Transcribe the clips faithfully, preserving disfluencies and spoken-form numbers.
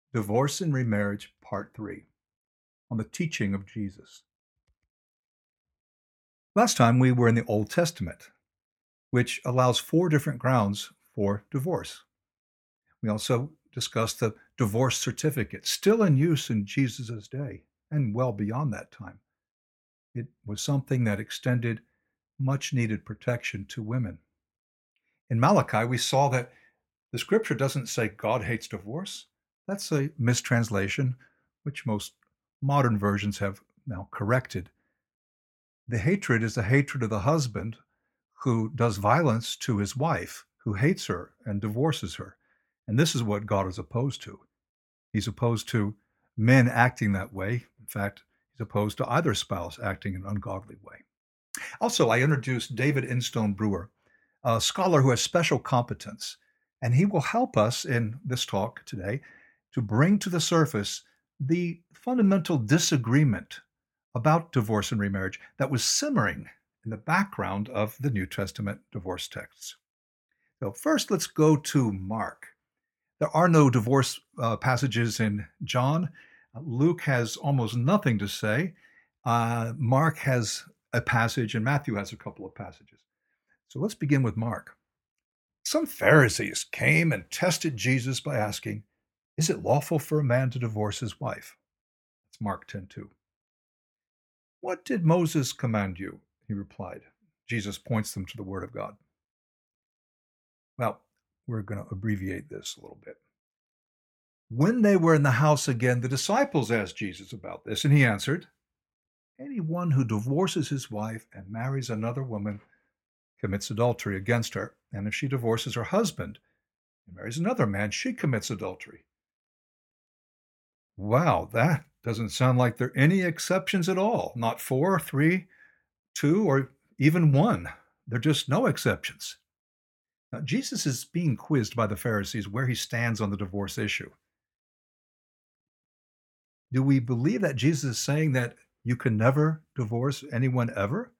Divorce and Remarriage, Part three, on the teaching of Jesus. Last time we were in the Old Testament, which allows four different grounds for divorce. We also discussed the divorce certificate, still in use in Jesus' day and well beyond that time. It was something that extended much needed protection to women. In Malachi, we saw that the scripture doesn't say God hates divorce. That's a mistranslation, which most modern versions have now corrected. The hatred is the hatred of the husband who does violence to his wife, who hates her and divorces her. And this is what God is opposed to. He's opposed to men acting that way. In fact, he's opposed to either spouse acting in an ungodly way. Also, I introduced David Instone Brewer, a scholar who has special competence, and he will help us in this talk today to bring to the surface the fundamental disagreement about divorce and remarriage that was simmering in the background of the New Testament divorce texts. So, first, let's go to Mark. There are no divorce uh, passages in John. Uh, Luke has almost nothing to say. Uh, Mark has a passage, and Matthew has a couple of passages. So let's begin with Mark. Some Pharisees came and tested Jesus by asking, "Is it lawful for a man to divorce his wife?" That's Mark ten two. "What did Moses command you?" He replied. Jesus points them to the Word of God. Well, we're going to abbreviate this a little bit. When they were in the house again, the disciples asked Jesus about this, and he answered, "Anyone who divorces his wife and marries another woman commits adultery against her. And if she divorces her husband and marries another man, she commits adultery." Wow, that doesn't sound like there are any exceptions at all. Not four, three, two, or even one. There are just no exceptions. Now, Jesus is being quizzed by the Pharisees where he stands on the divorce issue. Do we believe that Jesus is saying that you can never divorce anyone ever?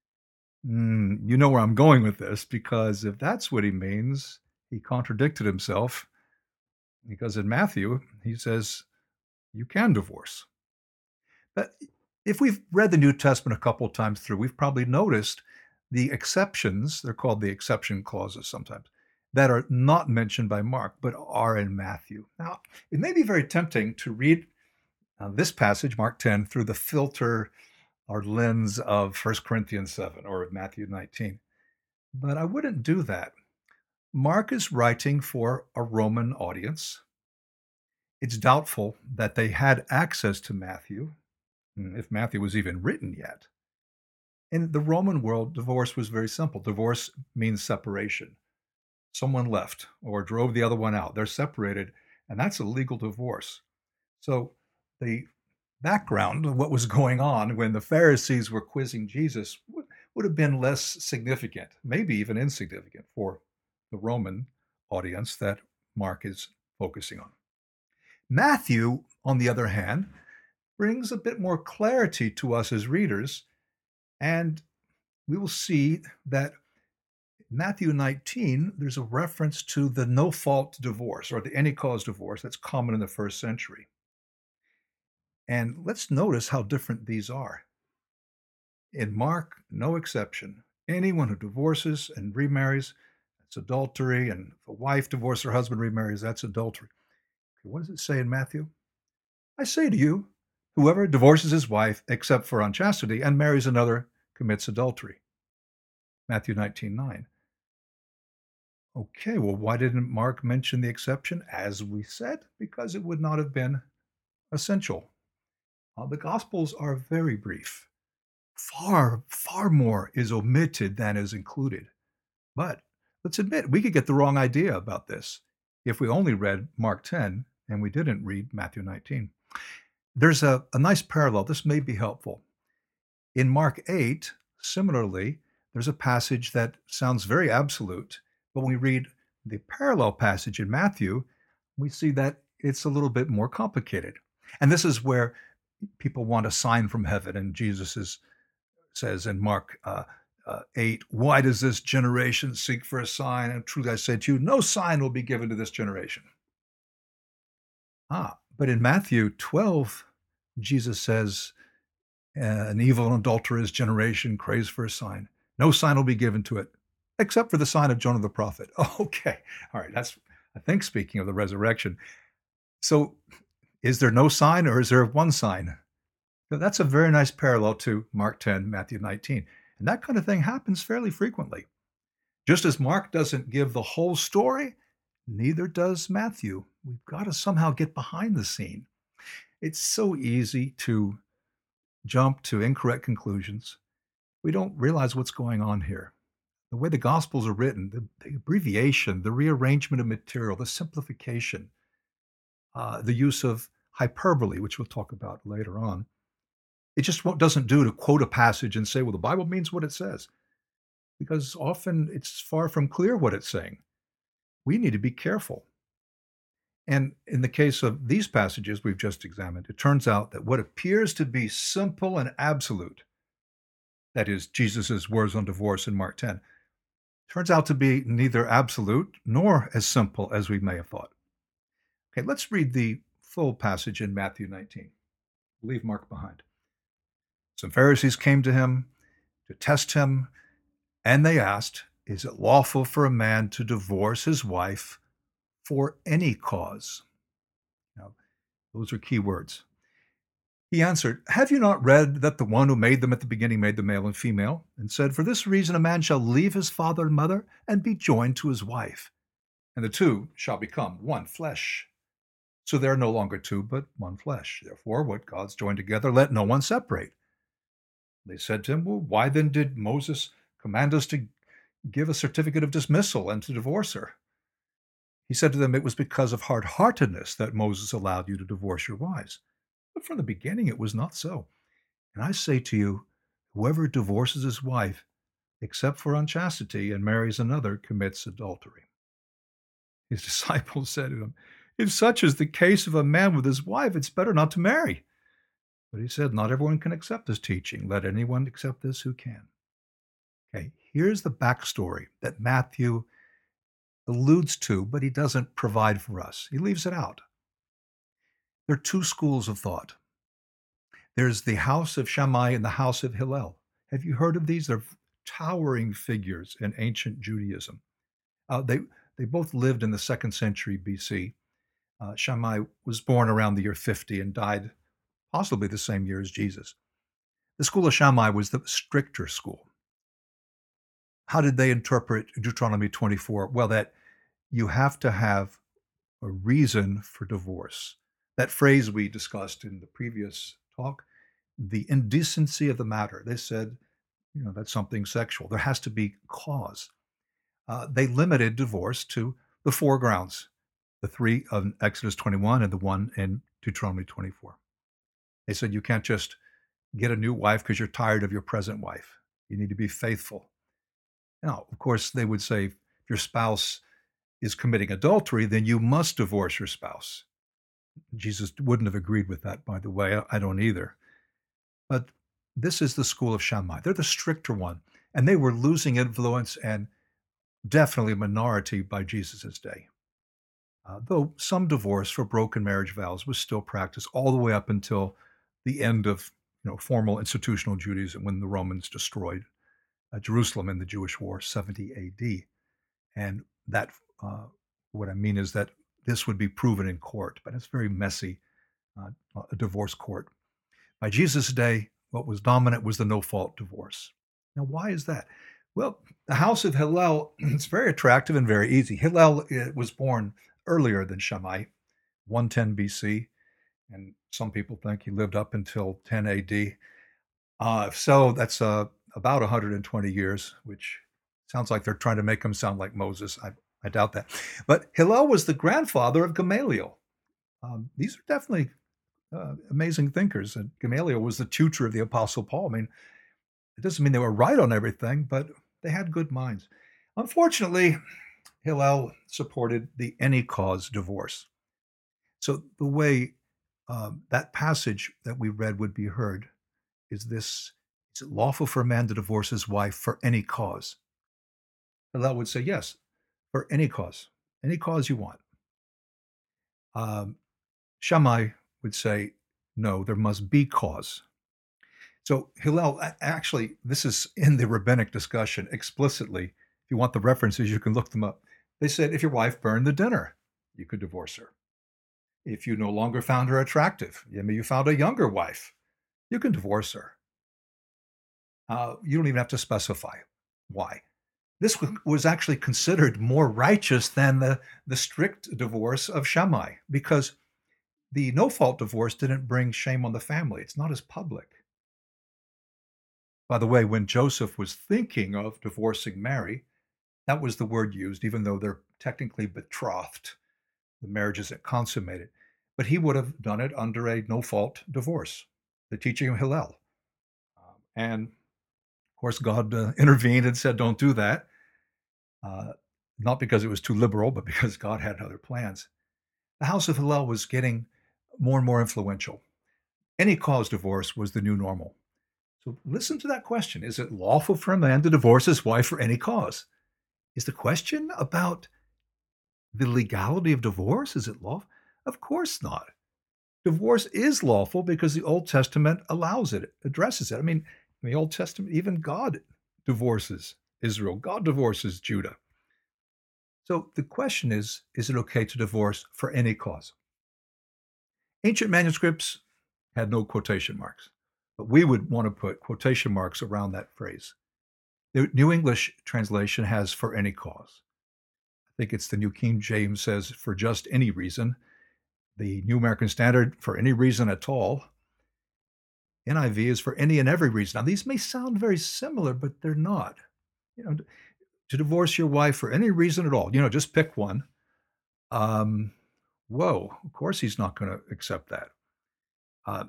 Mm, you know where I'm going with this, because if that's what he means, he contradicted himself, because in Matthew, he says you can divorce. But if we've read the New Testament a couple of times through, we've probably noticed the exceptions, they're called the exception clauses sometimes, that are not mentioned by Mark, but are in Matthew. Now, it may be very tempting to read uh, this passage, Mark ten, through the filter or lens of First Corinthians seven or Matthew nineteen. But I wouldn't do that. Mark is writing for a Roman audience. It's doubtful that they had access to Matthew, if Matthew was even written yet. In the Roman world, divorce was very simple. Divorce means separation. Someone left or drove the other one out. They're separated, and that's a legal divorce. So the background of what was going on when the Pharisees were quizzing Jesus would, would have been less significant, maybe even insignificant for the Roman audience that Mark is focusing on. Matthew, on the other hand, brings a bit more clarity to us as readers, and we will see that Matthew nineteen, there's a reference to the no-fault divorce or the any-cause divorce that's common in the first century. And let's notice how different these are. In Mark, no exception. Anyone who divorces and remarries, that's adultery. And if a wife divorces her husband, remarries, that's adultery. Okay, what does it say in Matthew? "I say to you, whoever divorces his wife except for unchastity and marries another commits adultery." Matthew nineteen nine. Okay, well, why didn't Mark mention the exception? As we said, because it would not have been essential. Uh, the Gospels are very brief. Far, far more is omitted than is included. But let's admit, we could get the wrong idea about this if we only read Mark ten and we didn't read Matthew nineteen. There's a, a nice parallel. This may be helpful. In Mark eight, similarly, there's a passage that sounds very absolute, but when we read the parallel passage in Matthew, we see that it's a little bit more complicated. And this is where people want a sign from heaven, and Jesus is, says in Mark uh, uh, eight, "Why does this generation seek for a sign? And truly I say to you, no sign will be given to this generation." Ah, But in Matthew twelve, Jesus says, "An evil and adulterous generation craves for a sign. No sign will be given to it, except for the sign of Jonah the prophet." Okay. All right. That's, I think, speaking of the resurrection. So is there no sign or is there one sign? Now, that's a very nice parallel to Mark ten, Matthew nineteen. And that kind of thing happens fairly frequently. Just as Mark doesn't give the whole story, neither does Matthew. We've got to somehow get behind the scene. It's so easy to jump to incorrect conclusions. We don't realize what's going on here. The way the Gospels are written, the, the abbreviation, the rearrangement of material, the simplification, uh, the use of hyperbole, which we'll talk about later on. It just won't, doesn't do to quote a passage and say, well, the Bible means what it says, because often it's far from clear what it's saying. We need to be careful. And in the case of these passages we've just examined, it turns out that what appears to be simple and absolute, that is, Jesus' words on divorce in Mark ten, turns out to be neither absolute nor as simple as we may have thought. Okay, let's read the full passage in Matthew nineteen. Leave Mark behind. Some Pharisees came to him to test him, and they asked, "Is it lawful for a man to divorce his wife for any cause?" Now, those are key words. He answered, "Have you not read that the one who made them at the beginning made them male and female, and said, 'For this reason a man shall leave his father and mother and be joined to his wife, and the two shall become one flesh.' So they are no longer two, but one flesh. Therefore, what God's joined together, let no one separate." They said to him, "Well, why then did Moses command us to give a certificate of dismissal and to divorce her?" He said to them, "It was because of hard-heartedness that Moses allowed you to divorce your wives. But from the beginning it was not so. And I say to you, whoever divorces his wife, except for unchastity, and marries another, commits adultery." His disciples said to him, "If such is the case of a man with his wife, it's better not to marry." But he said, "Not everyone can accept this teaching. Let anyone accept this who can." Okay, here's the backstory that Matthew alludes to, but he doesn't provide for us. He leaves it out. There are two schools of thought. There's the house of Shammai and the house of Hillel. Have you heard of these? They're towering figures in ancient Judaism. Uh, they they both lived in the second century B C. Uh, Shammai was born around the year fifty and died possibly the same year as Jesus. The school of Shammai was the stricter school. How did they interpret Deuteronomy twenty-four? Well, that you have to have a reason for divorce. That phrase we discussed in the previous talk, the indecency of the matter. They said, you know, that's something sexual. There has to be cause. Uh, they limited divorce to the four grounds, the three of Exodus twenty-one and the one in Deuteronomy twenty-four. They said you can't just get a new wife because you're tired of your present wife. You need to be faithful. Now, of course, they would say if your spouse is committing adultery, then you must divorce your spouse. Jesus wouldn't have agreed with that, by the way. I don't either. But this is the school of Shammai. They're the stricter one, and they were losing influence and definitely a minority by Jesus' day. Uh, though some divorce for broken marriage vows was still practiced all the way up until the end of you know formal institutional Judaism when the Romans destroyed uh, Jerusalem in the Jewish War, seventy A D. And that, uh, what I mean is that this would be proven in court, but it's very messy, uh, a divorce court. By Jesus' day, what was dominant was the no-fault divorce. Now, why is that? Well, the house of Hillel, it's very attractive and very easy. Hillel uh, was born earlier than Shammai, one ten B C, and some people think he lived up until ten A D. Uh, so that's uh, about one hundred twenty years, which sounds like they're trying to make him sound like Moses. I, I doubt that. But Hillel was the grandfather of Gamaliel. Um, these are definitely uh, amazing thinkers. And Gamaliel was the tutor of the Apostle Paul. I mean, it doesn't mean they were right on everything, but they had good minds. Unfortunately, Hillel supported the any cause divorce. So the way um, that passage that we read would be heard is this: is it lawful for a man to divorce his wife for any cause? Hillel would say, yes, for any cause, any cause you want. Um, Shammai would say, no, there must be cause. So Hillel, actually, this is in the rabbinic discussion explicitly. If you want the references, you can look them up. They said if your wife burned the dinner, you could divorce her. If you no longer found her attractive, maybe you found a younger wife, you can divorce her. Uh, you don't even have to specify why. This was actually considered more righteous than the, the strict divorce of Shammai because the no fault divorce didn't bring shame on the family. It's not as public. By the way, when Joseph was thinking of divorcing Mary, that was the word used, even though they're technically betrothed. The marriage isn't consummated. But he would have done it under a no fault divorce, the teaching of Hillel. Um, and of course, God uh, intervened and said, don't do that. Uh, not because it was too liberal, but because God had other plans. The house of Hillel was getting more and more influential. Any cause divorce was the new normal. So listen to that question. Is it lawful for a man to divorce his wife for any cause? Is the question about the legality of divorce? Is it lawful? Of course not. Divorce is lawful because the Old Testament allows it, addresses it. I mean, in the Old Testament, even God divorces Israel. God divorces Judah. So the question is, is it okay to divorce for any cause? Ancient manuscripts had no quotation marks, but we would want to put quotation marks around that phrase. The New English translation has for any cause. I think it's the New King James says for just any reason. The New American Standard for any reason at all. N I V is for any and every reason. Now, these may sound very similar, but they're not. You know, to divorce your wife for any reason at all, you know, just pick one. Um, whoa, of course he's not going to accept that. Uh,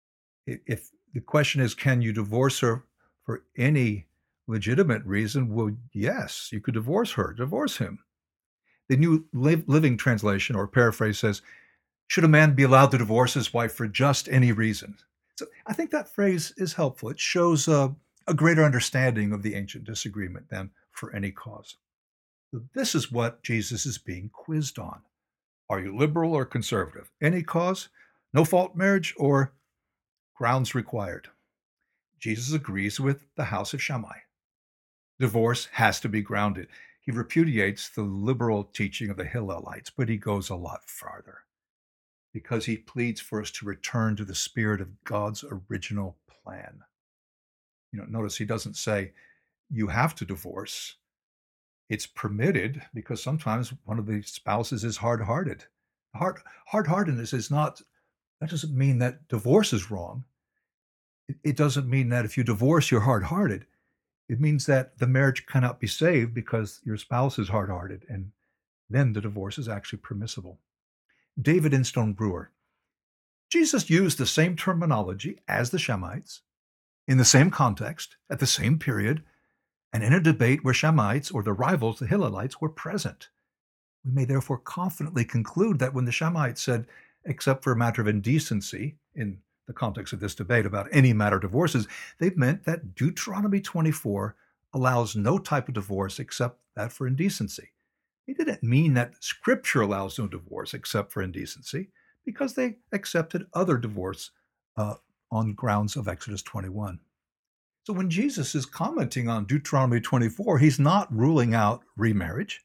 if the question is, can you divorce her for any legitimate reason? Well, yes, you could divorce her, divorce him. The New Living Translation or paraphrase says, should a man be allowed to divorce his wife for just any reason? So I think that phrase is helpful. It shows a, a greater understanding of the ancient disagreement than for any cause. So this is what Jesus is being quizzed on. Are you liberal or conservative? Any cause, no fault marriage, or grounds required? Jesus agrees with the house of Shammai. Divorce has to be grounded. He repudiates the liberal teaching of the Hillelites, but he goes a lot farther because he pleads for us to return to the spirit of God's original plan. You know, notice he doesn't say you have to divorce. It's permitted because sometimes one of the spouses is hard-hearted. Hard hard-heartedness is not, that doesn't mean that divorce is wrong. It, it doesn't mean that if you divorce, you're hard-hearted. It means that the marriage cannot be saved because your spouse is hard-hearted, and then the divorce is actually permissible. David Instone Brewer. Jesus used the same terminology as the Shammites, in the same context, at the same period, and in a debate where Shammites, or the rivals, the Hillelites, were present. We may therefore confidently conclude that when the Shammites said, except for a matter of indecency, in the context of this debate about any matter of divorces, they meant that Deuteronomy twenty-four allows no type of divorce except that for indecency. It didn't mean that Scripture allows no divorce except for indecency, because they accepted other divorce uh, on grounds of Exodus twenty-one. So when Jesus is commenting on Deuteronomy twenty-four, he's not ruling out remarriage.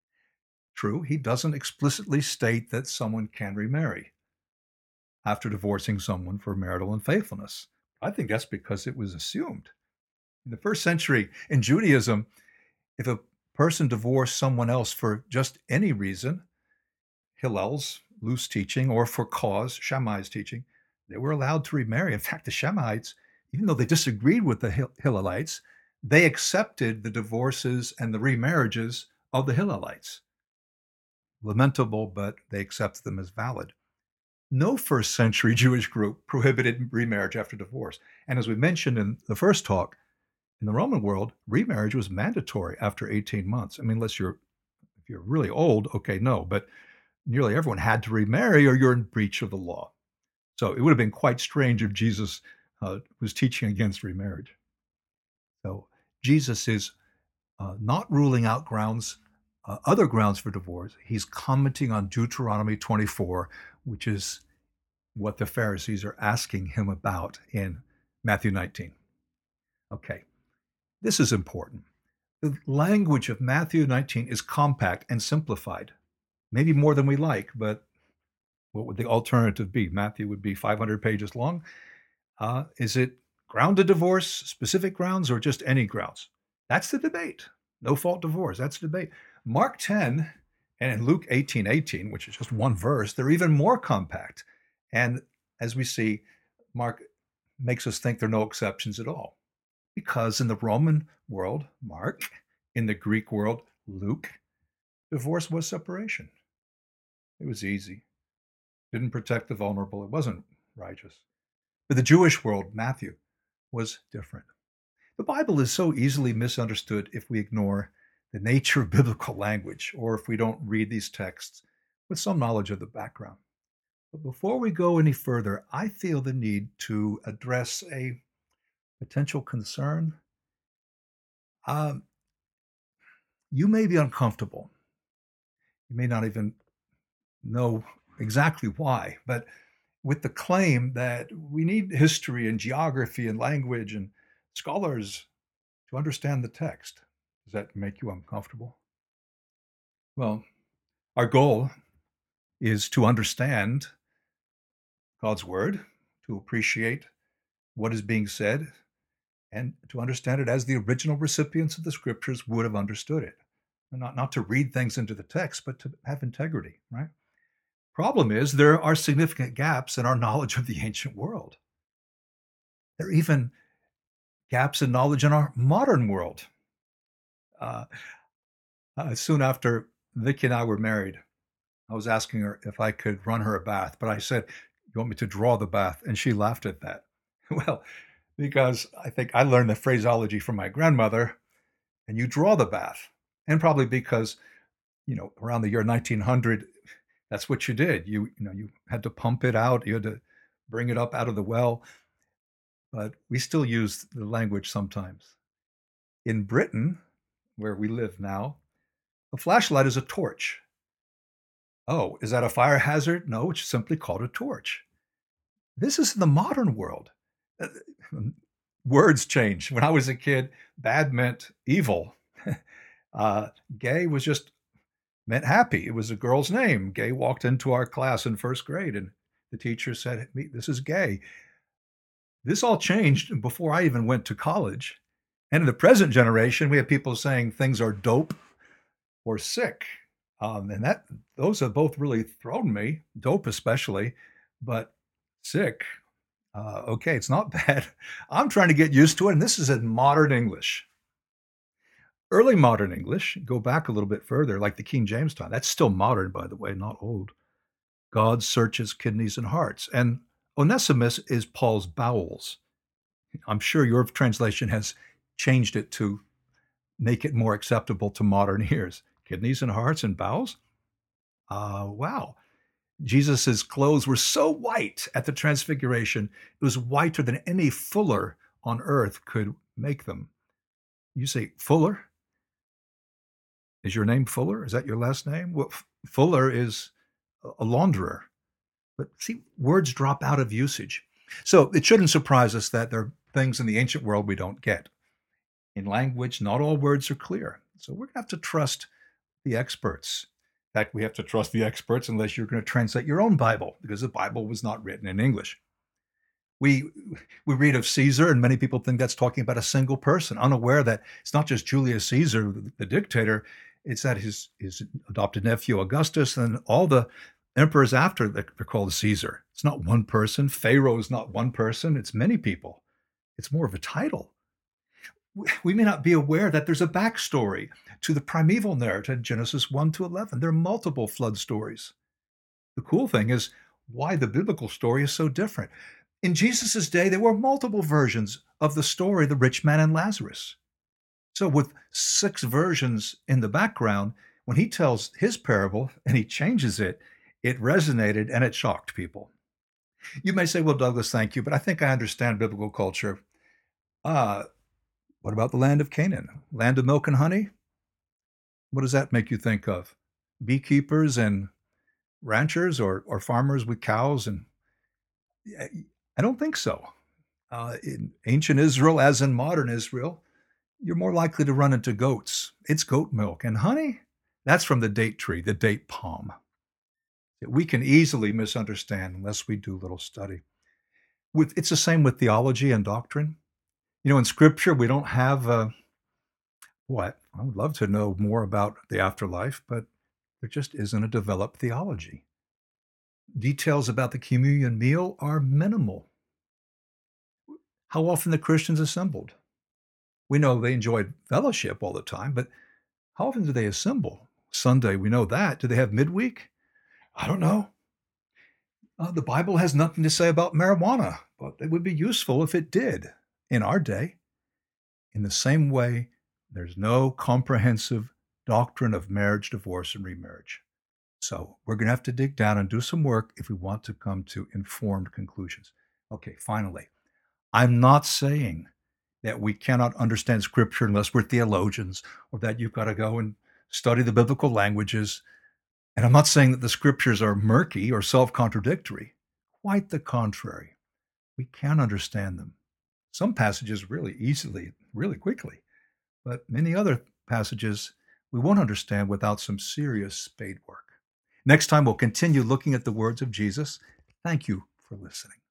True, he doesn't explicitly state that someone can remarry after divorcing someone for marital unfaithfulness. I think that's because it was assumed. In the first century, in Judaism, if a person divorced someone else for just any reason, Hillel's loose teaching, or for cause, Shammai's teaching, they were allowed to remarry. In fact, the Shammaites, even though they disagreed with the Hillelites, they accepted the divorces and the remarriages of the Hillelites. Lamentable, but they accepted them as valid. No first century Jewish group prohibited remarriage after divorce. And as we mentioned in the first talk, in the Roman world, remarriage was mandatory after eighteen months. I mean, unless you're if you're really old, okay, no, but nearly everyone had to remarry or you're in breach of the law. So it would have been quite strange if Jesus uh, was teaching against remarriage. So Jesus is uh, not ruling out grounds, uh, other grounds for divorce. He's commenting on Deuteronomy twenty-four, which is what the Pharisees are asking him about in Matthew nineteen. Okay, this is important. The language of Matthew nineteen is compact and simplified, maybe more than we like, but what would the alternative be? Matthew would be five hundred pages long. Uh, is it grounded divorce, specific grounds, or just any grounds? That's the debate. No fault divorce. That's the debate. Mark ten and Luke eighteen eighteen, which is just one verse, they're even more compact. And as we see, Mark makes us think there are no exceptions at all. Because in the Roman world, Mark, in the Greek world, Luke, divorce was separation. It was easy. Didn't protect the vulnerable. It wasn't righteous. For the Jewish world, Matthew was different. The Bible is so easily misunderstood if we ignore the nature of biblical language or if we don't read these texts with some knowledge of the background. But before we go any further, I feel the need to address a potential concern. Um, you may be uncomfortable. You may not even know exactly why, but with the claim that we need history and geography and language and scholars to understand the text. Does that make you uncomfortable? Well, our goal is to understand God's word, to appreciate what is being said, and to understand it as the original recipients of the scriptures would have understood it. Not, not to read things into the text, but to have integrity, right? Problem is, there are significant gaps in our knowledge of the ancient world. There are even gaps in knowledge in our modern world. Uh, uh, soon after Vicky and I were married, I was asking her if I could run her a bath, but I said, "You want me to draw the bath?" And she laughed at that. Well, because I think I learned the phraseology from my grandmother, and you draw the bath. And probably because, you know, around the year nineteen hundred, that's what you did. You, you know, you had to pump it out, you had to bring it up out of the well. But we still use the language sometimes. In Britain, where we live now, a flashlight is a torch. Oh, is that a fire hazard? No, it's simply called a torch. This is the modern world. Uh, Words change. When I was a kid, bad meant evil. uh, gay was just meant happy. It was a girl's name. Gay walked into our class in first grade, and the teacher said, "This is gay." This all changed before I even went to college. And in the present generation, we have people saying things are dope or sick. Um, and that those have both really thrown me, dope especially, but sick. Uh, okay, it's not bad. I'm trying to get used to it, and this is in modern English. Early modern English, go back a little bit further, like the King James time. That's still modern, by the way, not old. God searches kidneys and hearts. And Onesimus is Paul's bowels. I'm sure your translation has changed it to make it more acceptable to modern ears. Kidneys and hearts and bowels? Uh, wow. Jesus's clothes were so white at the transfiguration, it was whiter than any fuller on earth could make them. You say, Fuller? Is your name Fuller? Is that your last name? Well, Fuller is a launderer. But see, words drop out of usage. So it shouldn't surprise us that there are things in the ancient world we don't get. In language, not all words are clear. So we're going to have to trust the experts. In fact, we have to trust the experts unless you're going to translate your own Bible, because the Bible was not written in English. We we read of Caesar, and many people think that's talking about a single person, unaware that it's not just Julius Caesar, the dictator, it's that his, his adopted nephew Augustus and all the emperors after they're called Caesar. It's not one person. Pharaoh is not one person. It's many people. It's more of a title. We may not be aware that there's a backstory to the primeval narrative, Genesis one to eleven. There are multiple flood stories. The cool thing is why the biblical story is so different. In Jesus' day, there were multiple versions of the story, the rich man and Lazarus. So with six versions in the background, when he tells his parable and he changes it, it resonated and it shocked people. You may say, well, Douglas, thank you, but I think I understand biblical culture. Uh, what about the land of Canaan? Land of milk and honey? What does that make you think of? Beekeepers and ranchers or, or farmers with cows and Yeah, I don't think so. Uh, in ancient Israel, as in modern Israel, you're more likely to run into goats. It's goat milk. And honey, that's from the date tree, the date palm, that we can easily misunderstand unless we do a little study. With It's the same with theology and doctrine. You know, in Scripture, we don't have uh, what I would love to know more about the afterlife, but there just isn't a developed theology. Details about the communion meal are minimal. How often the Christians assembled? We know they enjoyed fellowship all the time, but how often do they assemble? Sunday, we know that. Do they have midweek? I don't know. Uh, the Bible has nothing to say about marijuana, but it would be useful if it did in our day. In the same way, there's no comprehensive doctrine of marriage, divorce, and remarriage. So we're going to have to dig down and do some work if we want to come to informed conclusions. Okay, finally, I'm not saying that we cannot understand Scripture unless we're theologians or that you've got to go and study the biblical languages. And I'm not saying that the Scriptures are murky or self contradictory. Quite the contrary. We can understand them. Some passages really easily, really quickly, but many other passages we won't understand without some serious spade work. Next time, we'll continue looking at the words of Jesus. Thank you for listening.